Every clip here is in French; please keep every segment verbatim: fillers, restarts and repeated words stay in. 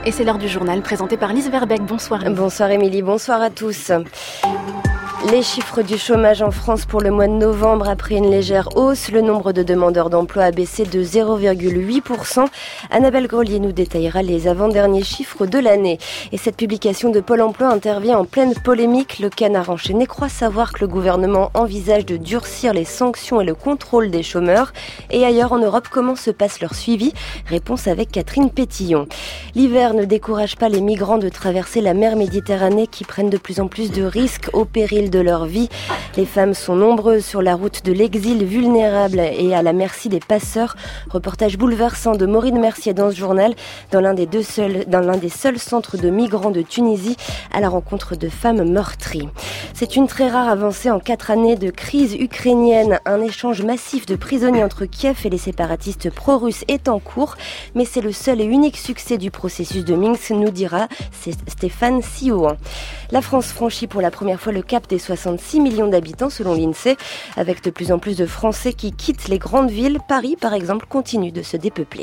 Et c'est l'heure du journal présenté par Lise Verbeek. Bonsoir. Bonsoir Émilie, bonsoir à tous. Les chiffres du chômage en France pour le mois de novembre après une légère hausse. Le nombre de demandeurs d'emploi a baissé de zéro virgule huit pour cent. Annabelle Grelier nous détaillera les avant-derniers chiffres de l'année. Et cette publication de Pôle emploi intervient en pleine polémique. Le Canard enchaîné croit savoir que le gouvernement envisage de durcir les sanctions et le contrôle des chômeurs. Et ailleurs en Europe, comment se passe leur suivi? Réponse avec Catherine Pétillon. L'hiver ne décourage pas les migrants de traverser la mer Méditerranée qui prennent de plus en plus de risques au péril de leur vie. Les femmes sont nombreuses sur la route de l'exil, vulnérables et à la merci des passeurs. Reportage bouleversant de Maureen Mercier dans ce journal, dans l'un des deux seuls, dans l'un des seuls centres de migrants de Tunisie, à la rencontre de femmes meurtries. C'est une très rare avancée en quatre années de crise ukrainienne. Un échange massif de prisonniers entre Kiev et les séparatistes pro-russes est en cours, mais c'est le seul et unique succès du processus de Minsk, nous dira Stéphane Siohan. La France franchit pour la première fois le cap des soixante-six millions d'habitants selon l'INSEE, avec de plus en plus de Français qui quittent les grandes villes. Paris, par exemple, continue de se dépeupler.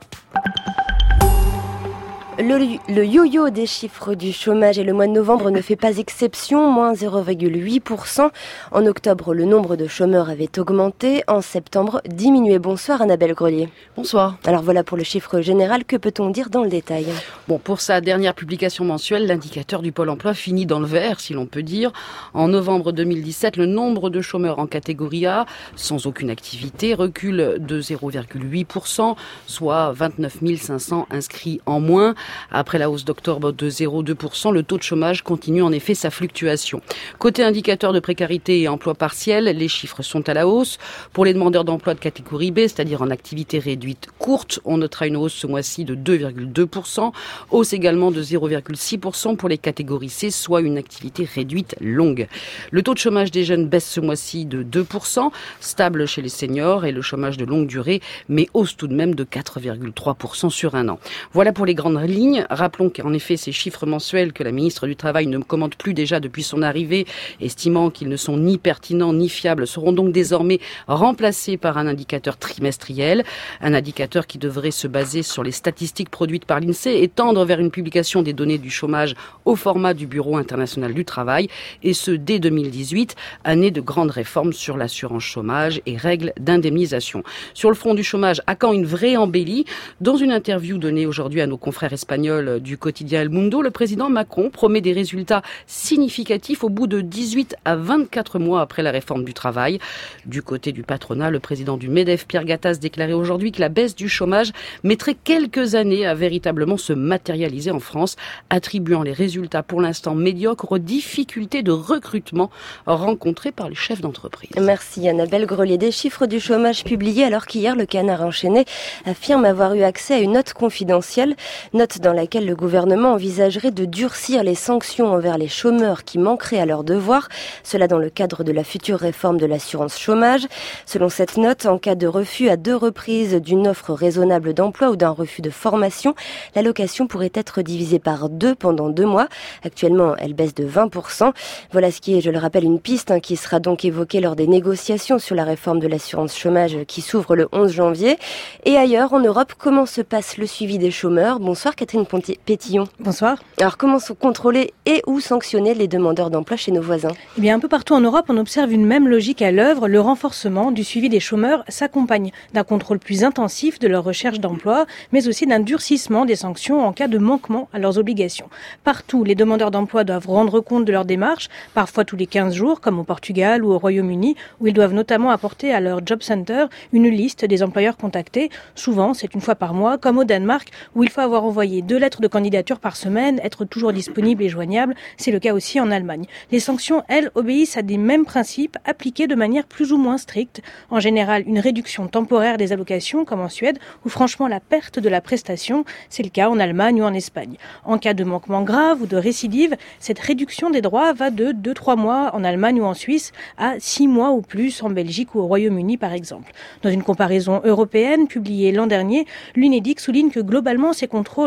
Le, le yo-yo des chiffres du chômage et le mois de novembre ne fait pas exception, moins zéro virgule huit pour cent. En octobre, le nombre de chômeurs avait augmenté, en septembre, diminué. Bonsoir Annabelle Grelier. Bonsoir. Alors voilà pour le chiffre général, que peut-on dire dans le détail? Bon, pour sa dernière publication mensuelle, l'indicateur du Pôle emploi finit dans le vert, si l'on peut dire. En novembre deux mille dix-sept, le nombre de chômeurs en catégorie A, sans aucune activité, recule de zéro virgule huit pour cent, soit vingt-neuf mille cinq cents inscrits en moins. Après la hausse d'octobre de zéro virgule deux pour cent, le taux de chômage continue en effet sa fluctuation. Côté indicateur de précarité et emploi partiel, les chiffres sont à la hausse. Pour les demandeurs d'emploi de catégorie B, c'est-à-dire en activité réduite courte, on notera une hausse ce mois-ci de deux virgule deux pour cent. Hausse également de zéro virgule six pour cent pour les catégories C, soit une activité réduite longue. Le taux de chômage des jeunes baisse ce mois-ci de deux pour cent, stable chez les seniors, et le chômage de longue durée, mais hausse tout de même de quatre virgule trois pour cent sur un an. Voilà pour les grandes lignes. Rappelons qu'en effet, ces chiffres mensuels que la ministre du Travail ne commente plus déjà depuis son arrivée, estimant qu'ils ne sont ni pertinents ni fiables, seront donc désormais remplacés par un indicateur trimestriel, un indicateur qui devrait se baser sur les statistiques produites par l'INSEE et tendre vers une publication des données du chômage au format du Bureau international du travail, et ce dès deux mille dix-huit, année de grandes réformes sur l'assurance chômage et règles d'indemnisation. Sur le front du chômage, à quand une vraie embellie? Dans une interview donnée aujourd'hui à nos confrères espagnol du quotidien El Mundo, le président Macron promet des résultats significatifs au bout de dix-huit à vingt-quatre mois après la réforme du travail. Du côté du patronat, le président du MEDEF, Pierre Gattaz, déclarait aujourd'hui que la baisse du chômage mettrait quelques années à véritablement se matérialiser en France, attribuant les résultats pour l'instant médiocres aux difficultés de recrutement rencontrées par les chefs d'entreprise. Merci Annabelle Grelier. Des chiffres du chômage publiés alors qu'hier le Canard enchaîné affirme avoir eu accès à une note confidentielle. Note dans laquelle le gouvernement envisagerait de durcir les sanctions envers les chômeurs qui manqueraient à leurs devoirs, cela dans le cadre de la future réforme de l'assurance chômage. Selon cette note, en cas de refus à deux reprises d'une offre raisonnable d'emploi ou d'un refus de formation, l'allocation pourrait être divisée par deux pendant deux mois. Actuellement, elle baisse de vingt pour cent. Voilà ce qui est, je le rappelle, une piste hein, qui sera donc évoquée lors des négociations sur la réforme de l'assurance chômage qui s'ouvre le onze janvier. Et ailleurs, en Europe, comment se passe le suivi des chômeurs? Bonsoir Catherine Pétillon. Bonsoir. Alors comment sont contrôlés et ou sanctionnés les demandeurs d'emploi chez nos voisins? Eh bien, un peu partout en Europe, on observe une même logique à l'œuvre. Le renforcement du suivi des chômeurs s'accompagne d'un contrôle plus intensif de leur recherche d'emploi, mais aussi d'un durcissement des sanctions en cas de manquement à leurs obligations. Partout, les demandeurs d'emploi doivent rendre compte de leur démarche, parfois tous les quinze jours, comme au Portugal ou au Royaume-Uni, où ils doivent notamment apporter à leur job center une liste des employeurs contactés. Souvent, c'est une fois par mois, comme au Danemark, où il faut avoir envoyé deux lettres de candidature par semaine, être toujours disponible et joignable. C'est le cas aussi en Allemagne. Les sanctions, elles, obéissent à des mêmes principes appliqués de manière plus ou moins stricte. En général, une réduction temporaire des allocations, comme en Suède, ou franchement la perte de la prestation. C'est le cas en Allemagne ou en Espagne. En cas de manquement grave ou de récidive, cette réduction des droits va de deux à trois mois en Allemagne ou en Suisse à six mois ou plus en Belgique ou au Royaume-Uni, par exemple. Dans une comparaison européenne publiée l'an dernier, l'Unédic souligne que globalement, ces contrôles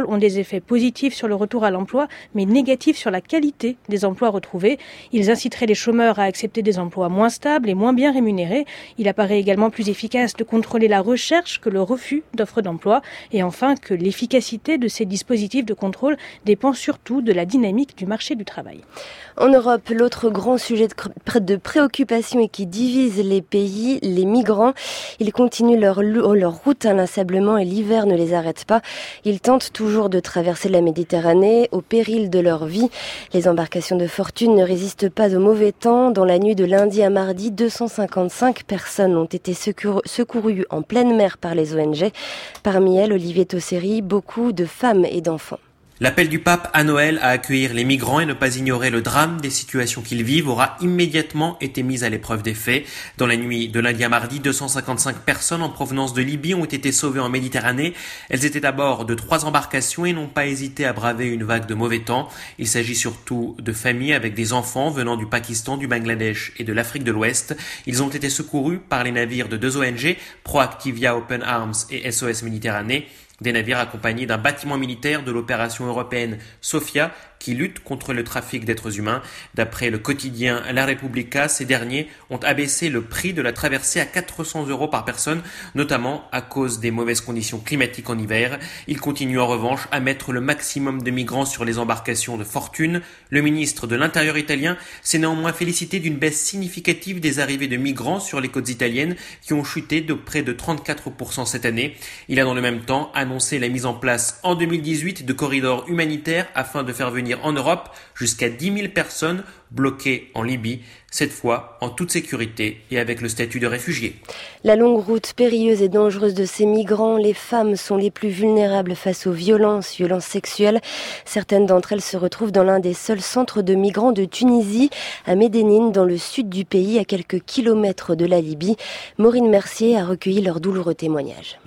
ont des effets positifs sur le retour à l'emploi, mais négatifs sur la qualité des emplois retrouvés. Ils inciteraient les chômeurs à accepter des emplois moins stables et moins bien rémunérés. Il apparaît également plus efficace de contrôler la recherche que le refus d'offres d'emploi. Et enfin, que l'efficacité de ces dispositifs de contrôle dépend surtout de la dynamique du marché du travail. En Europe, l'autre grand sujet de préoccupation et qui divise les pays, les migrants. Ils continuent leur, leur route inlassablement et l'hiver ne les arrête pas. Ils tentent toujours de traverser la Méditerranée au péril de leur vie. Les embarcations de fortune ne résistent pas au mauvais temps. Dans la nuit de lundi à mardi, deux cent cinquante-cinq personnes ont été secour- secourues en pleine mer par les O N G. Parmi elles, Olivier Tosseri, beaucoup de femmes et d'enfants. L'appel du pape à Noël à accueillir les migrants et ne pas ignorer le drame des situations qu'ils vivent aura immédiatement été mis à l'épreuve des faits. Dans la nuit de lundi à mardi, deux cent cinquante-cinq personnes en provenance de Libye ont été sauvées en Méditerranée. Elles étaient à bord de trois embarcations et n'ont pas hésité à braver une vague de mauvais temps. Il s'agit surtout de familles avec des enfants venant du Pakistan, du Bangladesh et de l'Afrique de l'Ouest. Ils ont été secourus par les navires de deux O N G, Proactivia Open Arms et S O S Méditerranée. Des navires accompagnés d'un bâtiment militaire de l'opération européenne Sophia qui lutte contre le trafic d'êtres humains. D'après le quotidien La Repubblica, ces derniers ont abaissé le prix de la traversée à quatre cents euros par personne, notamment à cause des mauvaises conditions climatiques en hiver. Ils continuent en revanche à mettre le maximum de migrants sur les embarcations de fortune. Le ministre de l'Intérieur italien s'est néanmoins félicité d'une baisse significative des arrivées de migrants sur les côtes italiennes qui ont chuté de près de trente-quatre pour cent cette année. Il a dans le même temps annoncé la mise en place en deux mille dix-huit de corridors humanitaires afin de faire venir en Europe jusqu'à dix mille personnes bloquées en Libye, cette fois en toute sécurité et avec le statut de réfugié. La longue route périlleuse et dangereuse de ces migrants, les femmes sont les plus vulnérables face aux violences, violences sexuelles. Certaines d'entre elles se retrouvent dans l'un des seuls centres de migrants de Tunisie, à Médénine, dans le sud du pays, à quelques kilomètres de la Libye. Maureen Mercier a recueilli leurs douloureux témoignages.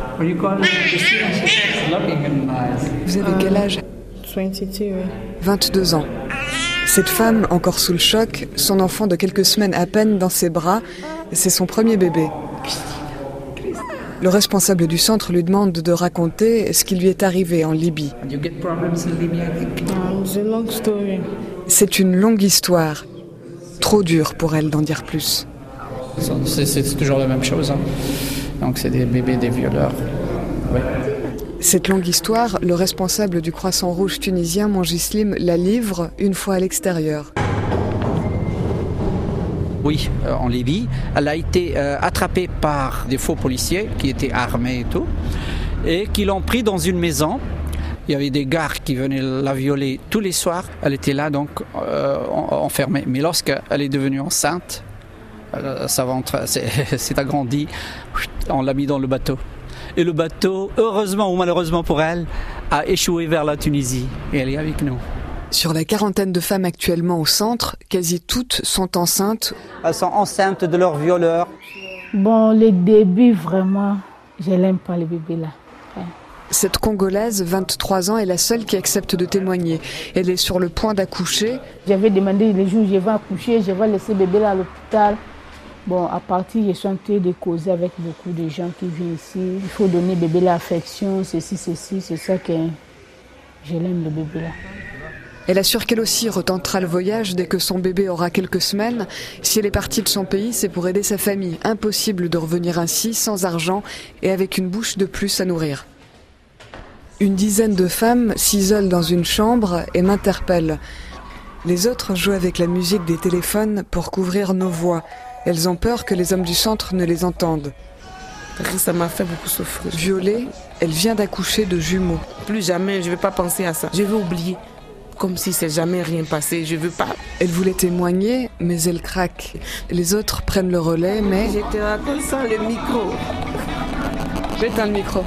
Vous avez quel âge ? vingt-deux ans. Cette femme, encore sous le choc, son enfant de quelques semaines à peine dans ses bras, c'est son premier bébé. Le responsable du centre lui demande de raconter ce qui lui est arrivé en Libye. C'est une longue histoire. Trop dur pour elle d'en dire plus. C'est, c'est toujours la même chose. Hein. Donc c'est des bébés, des violeurs. Oui. Cette longue histoire, le responsable du Croissant Rouge tunisien, Mongislim, la livre une fois à l'extérieur. Oui, euh, en Libye. Elle a été euh, attrapée par des faux policiers qui étaient armés et tout, et qui l'ont pris dans une maison. Il y avait des gardes qui venaient la violer tous les soirs. Elle était là donc euh, enfermée. Mais lorsqu'elle est devenue enceinte, euh, sa ventre s'est, s'est agrandi, on l'a mis dans le bateau. Et le bateau, heureusement ou malheureusement pour elle, a échoué vers la Tunisie. Et elle est avec nous. Sur la quarantaine de femmes actuellement au centre, quasi toutes sont enceintes. Elles sont enceintes de leurs violeurs. Bon, les débuts, vraiment, je n'aime pas les bébés là. Ouais. Cette Congolaise, vingt-trois ans, est la seule qui accepte de témoigner. Elle est sur le point d'accoucher. J'avais demandé les jours où je vais accoucher, je vais laisser bébé là à l'hôpital. Bon, à partir, je suis en train de causer avec beaucoup de gens qui viennent ici. Il faut donner bébé l'affection, ceci, ceci, c'est ça que je l'aime, le bébé là. Elle assure qu'elle aussi retentera le voyage dès que son bébé aura quelques semaines. Si elle est partie de son pays, c'est pour aider sa famille. Impossible de revenir ainsi, sans argent et avec une bouche de plus à nourrir. Une dizaine de femmes s'isolent dans une chambre et m'interpellent. Les autres jouent avec la musique des téléphones pour couvrir nos voix. Elles ont peur que les hommes du centre ne les entendent. Ça m'a fait beaucoup souffrir. Violée, elle vient d'accoucher de jumeaux. Plus jamais, je ne vais pas penser à ça. Je vais oublier. Comme si c'est jamais rien passé. Je veux pas. Elle voulait témoigner, mais elle craque. Les autres prennent le relais, mais... Je te raconte sans le micro. J'éteins le micro.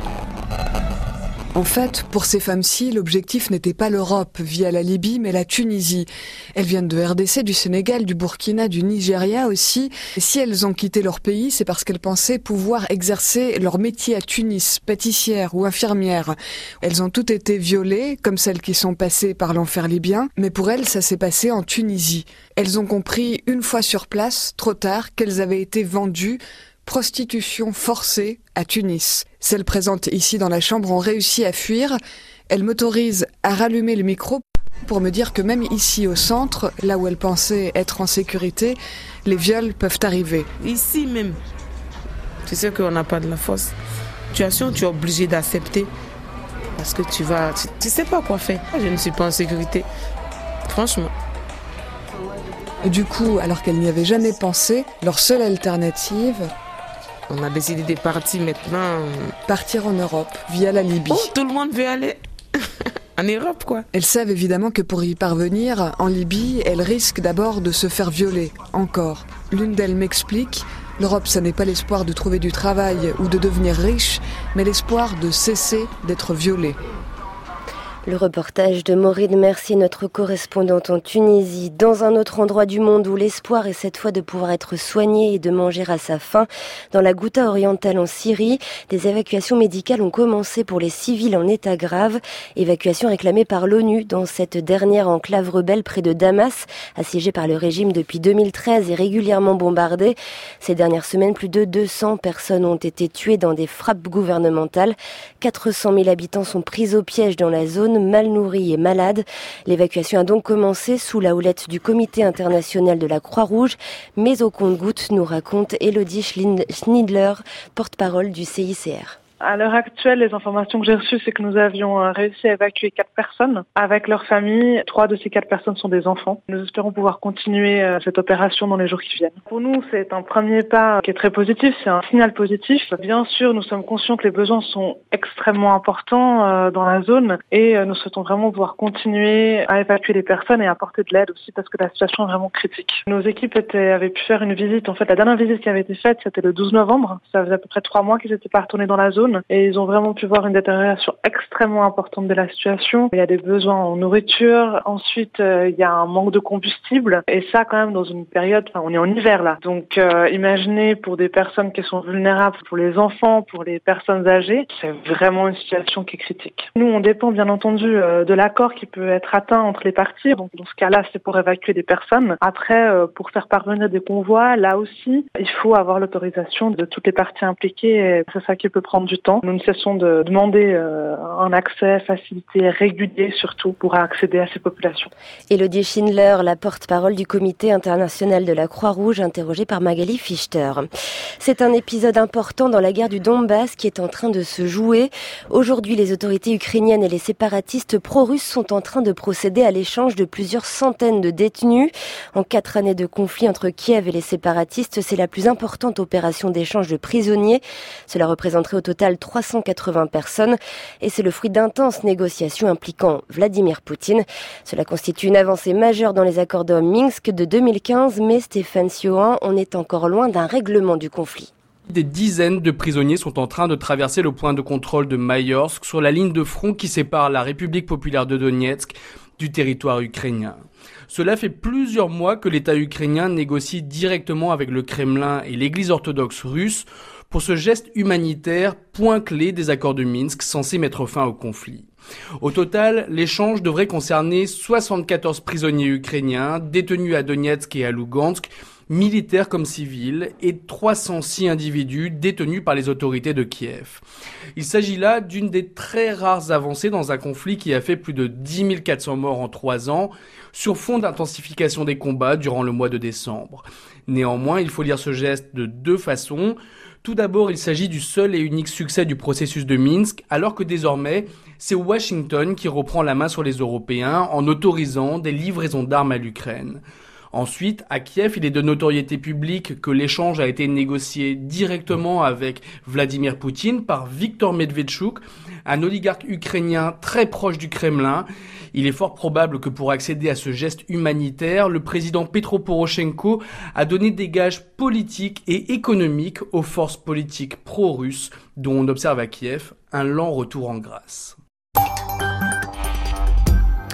En fait, pour ces femmes-ci, l'objectif n'était pas l'Europe via la Libye, mais la Tunisie. Elles viennent de R D C, du Sénégal, du Burkina, du Nigeria aussi. Et si elles ont quitté leur pays, c'est parce qu'elles pensaient pouvoir exercer leur métier à Tunis, pâtissière ou infirmière. Elles ont toutes été violées, comme celles qui sont passées par l'enfer libyen, mais pour elles, ça s'est passé en Tunisie. Elles ont compris une fois sur place, trop tard, qu'elles avaient été vendues. Prostitution forcée à Tunis. Celles présentes ici dans la chambre ont réussi à fuir. Elle m'autorise à rallumer le micro pour me dire que même ici au centre, là où elle pensait être en sécurité, les viols peuvent arriver. Ici même, tu sais qu'on n'a pas de la force. Situation, tu es obligé d'accepter parce que tu vas, tu, tu sais pas quoi faire. Je ne suis pas en sécurité, franchement. Du coup, alors qu'elle n'y avait jamais pensé, leur seule alternative... On a décidé de partir maintenant. Partir en Europe, via la Libye. Oh, tout le monde veut aller en Europe, quoi. Elles savent évidemment que pour y parvenir, en Libye, elles risquent d'abord de se faire violer, encore. L'une d'elles m'explique, l'Europe, ça n'est pas l'espoir de trouver du travail ou de devenir riche, mais l'espoir de cesser d'être violée. Le reportage de Maureen Mercier, notre correspondante en Tunisie, dans un autre endroit du monde où l'espoir est cette fois de pouvoir être soigné et de manger à sa faim. Dans la Ghouta orientale en Syrie, des évacuations médicales ont commencé pour les civils en état grave. Évacuation réclamée par l'ONU dans cette dernière enclave rebelle près de Damas, assiégée par le régime depuis deux mille treize et régulièrement bombardée. Ces dernières semaines, plus de deux cents personnes ont été tuées dans des frappes gouvernementales. quatre cent mille habitants sont pris au piège dans la zone, mal nourris et malades. L'évacuation a donc commencé sous la houlette du Comité international de la Croix-Rouge, mais au compte-gouttes, nous raconte Elodie Schnidler, porte-parole du C I C R. À l'heure actuelle, les informations que j'ai reçues, c'est que nous avions réussi à évacuer quatre personnes avec leurs familles. Trois de ces quatre personnes sont des enfants. Nous espérons pouvoir continuer cette opération dans les jours qui viennent. Pour nous, c'est un premier pas qui est très positif, c'est un signal positif. Bien sûr, nous sommes conscients que les besoins sont extrêmement importants dans la zone et nous souhaitons vraiment pouvoir continuer à évacuer les personnes et à apporter de l'aide aussi parce que la situation est vraiment critique. Nos équipes étaient, avaient pu faire une visite. En fait, la dernière visite qui avait été faite, c'était le douze novembre. Ça faisait à peu près trois mois qu'ils n'étaient pas retournés dans la zone. Et ils ont vraiment pu voir une détérioration extrêmement importante de la situation. Il y a des besoins en nourriture. Ensuite, euh, il y a un manque de combustible. Et ça, quand même, dans une période, enfin, on est en hiver là. Donc, euh, imaginez pour des personnes qui sont vulnérables, pour les enfants, pour les personnes âgées, c'est vraiment une situation qui est critique. Nous, on dépend bien entendu euh, de l'accord qui peut être atteint entre les parties. Donc, dans ce cas-là, c'est pour évacuer des personnes. Après, euh, pour faire parvenir des convois, là aussi, il faut avoir l'autorisation de toutes les parties impliquées. Et c'est ça qui peut prendre du temps. Nous ne cessons de demander euh, un accès facilité, régulier surtout, pour accéder à ces populations. Elodie Schindler, la porte-parole du Comité international de la Croix-Rouge, interrogée par Magali Fichter. C'est un épisode important dans la guerre du Donbass qui est en train de se jouer. Aujourd'hui, les autorités ukrainiennes et les séparatistes pro-russes sont en train de procéder à l'échange de plusieurs centaines de détenus. En quatre années de conflit entre Kiev et les séparatistes, c'est la plus importante opération d'échange de prisonniers. Cela représenterait au total trois cent quatre-vingts personnes et c'est le fruit d'intenses négociations impliquant Vladimir Poutine. Cela constitue une avancée majeure dans les accords de Minsk de deux mille quinze, mais Stéphane Siohan, on est encore loin d'un règlement du conflit. Des dizaines de prisonniers sont en train de traverser le point de contrôle de Mayorsk sur la ligne de front qui sépare la République populaire de Donetsk du territoire ukrainien. Cela fait plusieurs mois que l'État ukrainien négocie directement avec le Kremlin et l'Église orthodoxe russe pour ce geste humanitaire, point clé des accords de Minsk censés mettre fin au conflit. Au total, l'échange devrait concerner soixante-quatorze prisonniers ukrainiens détenus à Donetsk et à Lugansk, militaires comme civils, et trois cent six individus détenus par les autorités de Kiev. Il s'agit là d'une des très rares avancées dans un conflit qui a fait plus de dix mille quatre cents morts en trois ans, sur fond d'intensification des combats durant le mois de décembre. Néanmoins, il faut lire ce geste de deux façons. Tout d'abord, il s'agit du seul et unique succès du processus de Minsk, alors que désormais, c'est Washington qui reprend la main sur les Européens en autorisant des livraisons d'armes à l'Ukraine. Ensuite, à Kiev, il est de notoriété publique que l'échange a été négocié directement avec Vladimir Poutine par Viktor Medvedchuk, un oligarque ukrainien très proche du Kremlin. Il est fort probable que pour accéder à ce geste humanitaire, le président Petro Poroshenko a donné des gages politiques et économiques aux forces politiques pro-russes, dont on observe à Kiev un lent retour en grâce.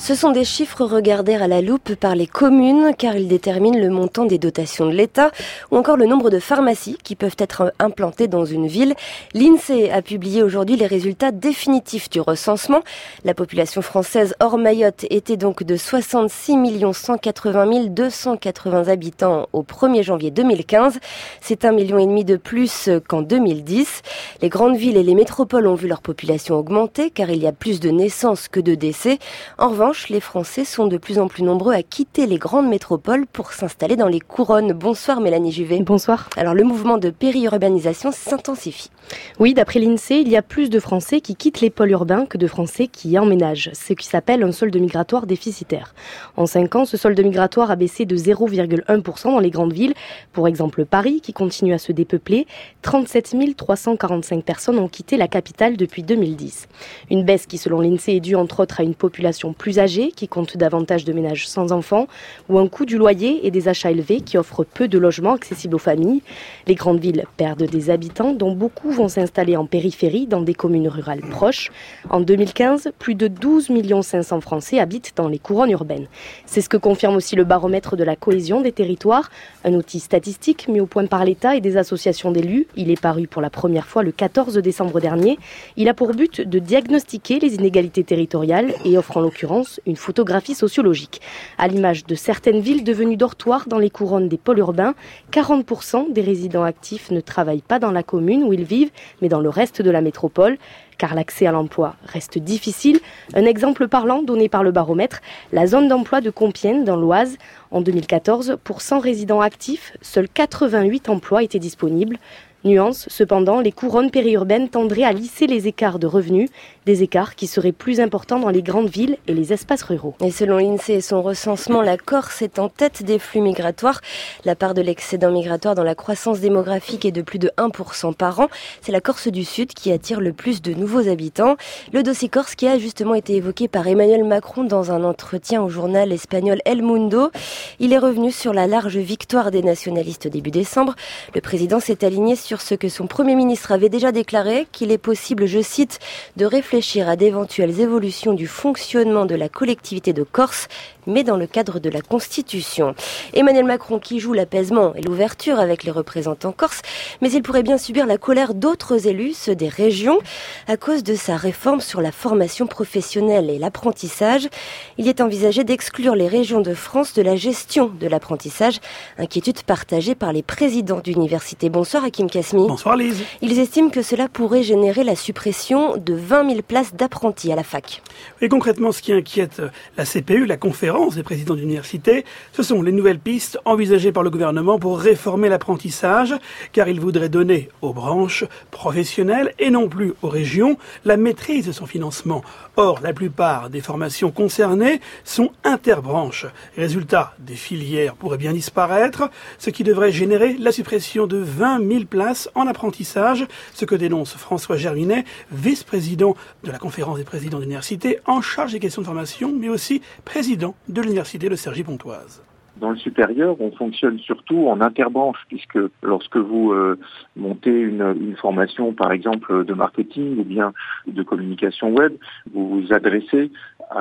Ce sont des chiffres regardés à la loupe par les communes car ils déterminent le montant des dotations de l'État ou encore le nombre de pharmacies qui peuvent être implantées dans une ville. L'INSEE a publié aujourd'hui les résultats définitifs du recensement. La population française hors Mayotte était donc de soixante-six millions cent quatre-vingt mille deux cent quatre-vingts habitants au premier janvier deux mille quinze. C'est un million et demi de plus qu'en deux mille dix. Les grandes villes et les métropoles ont vu leur population augmenter car il y a plus de naissances que de décès. En revanche, les Français sont de plus en plus nombreux à quitter les grandes métropoles pour s'installer dans les couronnes. Bonsoir Mélanie Juvet. Bonsoir. Alors le mouvement de périurbanisation s'intensifie. Oui, d'après l'INSEE, il y a plus de Français qui quittent les pôles urbains que de Français qui y emménagent, ce qui s'appelle un solde migratoire déficitaire. En cinq ans, ce solde migratoire a baissé de zéro virgule un pour cent dans les grandes villes. Pour exemple, Paris, qui continue à se dépeupler, trente-sept mille trois cent quarante-cinq personnes ont quitté la capitale depuis deux mille dix. Une baisse qui, selon l'INSEE, est due entre autres à une population plus âgée, qui compte davantage de ménages sans enfants, ou un coût du loyer et des achats élevés qui offrent peu de logements accessibles aux familles. Les grandes villes perdent des habitants, dont beaucoup vont s'installer en périphérie, dans des communes rurales proches. En deux mille quinze, plus de douze millions cinq cents Français habitent dans les couronnes urbaines. C'est ce que confirme aussi le baromètre de la cohésion des territoires, un outil statistique mis au point par l'État et des associations d'élus. Il est paru pour la première fois le quatorze décembre dernier. Il a pour but de diagnostiquer les inégalités territoriales et offre en l'occurrence une photographie sociologique. À l'image de certaines villes devenues dortoirs dans les couronnes des pôles urbains, quarante pour cent des résidents actifs ne travaillent pas dans la commune où ils vivent, mais dans le reste de la métropole, car l'accès à l'emploi reste difficile. Un exemple parlant donné par le baromètre, la zone d'emploi de Compiègne dans l'Oise. En deux mille quatorze, pour cent résidents actifs, seuls quatre-vingt-huit emplois étaient disponibles. Nuance, cependant, les couronnes périurbaines tendraient à lisser les écarts de revenus, des écarts qui seraient plus importants dans les grandes villes et les espaces ruraux. Et selon l'INSEE et son recensement, la Corse est en tête des flux migratoires. La part de l'excédent migratoire dans la croissance démographique est de plus de un pour cent par an. C'est la Corse du Sud qui attire le plus de nouveaux habitants. Le dossier corse qui a justement été évoqué par Emmanuel Macron dans un entretien au journal espagnol El Mundo. Il est revenu sur la large victoire des nationalistes début décembre. Le président s'est aligné sur sur ce que son Premier ministre avait déjà déclaré, qu'il est possible, je cite, de réfléchir à d'éventuelles évolutions du fonctionnement de la collectivité de Corse, mais dans le cadre de la Constitution. Emmanuel Macron qui joue l'apaisement et l'ouverture avec les représentants corses, mais il pourrait bien subir la colère d'autres élus, ceux des régions, à cause de sa réforme sur la formation professionnelle et l'apprentissage. Il est envisagé d'exclure les régions de France de la gestion de l'apprentissage, inquiétude partagée par les présidents d'université. Bonsoir Hakim Kasmi. Bonsoir Lise. Ils estiment que cela pourrait générer la suppression de vingt mille places d'apprentis à la fac. Et concrètement, ce qui inquiète la C P U, la conférence des présidents d'université, ce sont les nouvelles pistes envisagées par le gouvernement pour réformer l'apprentissage, car il voudrait donner aux branches professionnelles et non plus aux régions la maîtrise de son financement. Or, la plupart des formations concernées sont interbranches. Résultat, des filières pourraient bien disparaître, ce qui devrait générer la suppression de vingt mille places en apprentissage, ce que dénonce François Germinet, vice-président de la conférence des présidents d'université, en charge des questions de formation, mais aussi président de l'université de Cergy-Pontoise. Dans le supérieur, on fonctionne surtout en interbranche, puisque lorsque vous euh, montez une, une formation, par exemple, de marketing ou bien de communication web, vous vous adressez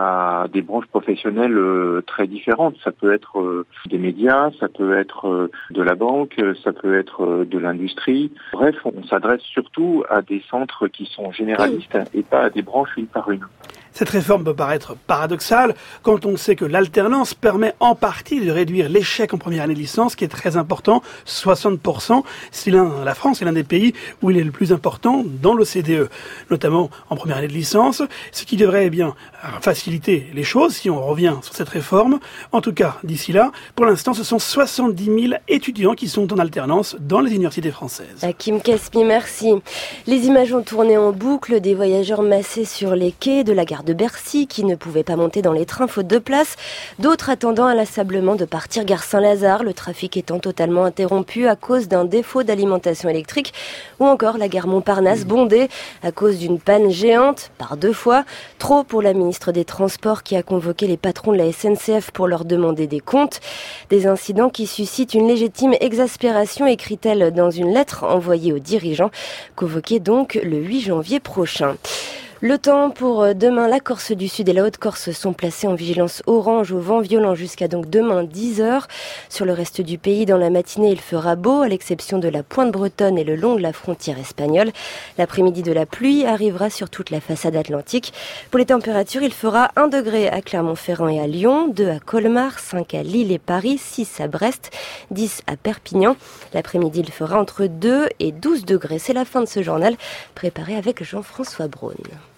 à des branches professionnelles euh, très différentes. Ça peut être euh, des médias, ça peut être euh, de la banque, ça peut être euh, de l'industrie. Bref, on s'adresse surtout à des centres qui sont généralistes et pas à des branches une par une. Cette réforme peut paraître paradoxale quand on sait que l'alternance permet en partie de réduire l'échec en première année de licence, qui est très important, soixante pour cent. C'est l'un, la France est l'un des pays où il est le plus important dans l'O C D E, notamment en première année de licence, ce qui devrait eh bien faciliter les choses si on revient sur cette réforme. En tout cas, d'ici là, pour l'instant, ce sont soixante-dix mille étudiants qui sont en alternance dans les universités françaises. Hakim Kasmi, merci. Les images ont tourné en boucle des voyageurs massés sur les quais de la gare de Bercy qui ne pouvaient pas monter dans les trains faute de place, d'autres attendant inlassablement de partir gare Saint-Lazare, le trafic étant totalement interrompu à cause d'un défaut d'alimentation électrique, ou encore la gare Montparnasse bondée à cause d'une panne géante par deux fois, trop pour la ministre des Transports qui a convoqué les patrons de la S N C F pour leur demander des comptes. Des incidents qui suscitent une légitime exaspération, écrit-elle dans une lettre envoyée aux dirigeants, convoquée donc le huit janvier prochain. Le temps pour demain, la Corse du Sud et la Haute-Corse sont placés en vigilance orange au vent violent jusqu'à donc demain dix heures. Sur le reste du pays, dans la matinée, il fera beau, à l'exception de la pointe bretonne et le long de la frontière espagnole. L'après-midi, de la pluie arrivera sur toute la façade atlantique. Pour les températures, il fera un degré à Clermont-Ferrand et à Lyon, deux à Colmar, cinq à Lille et Paris, six à Brest, dix à Perpignan. L'après-midi, il fera entre deux et douze degrés. C'est la fin de ce journal préparé avec Jean-François Braun.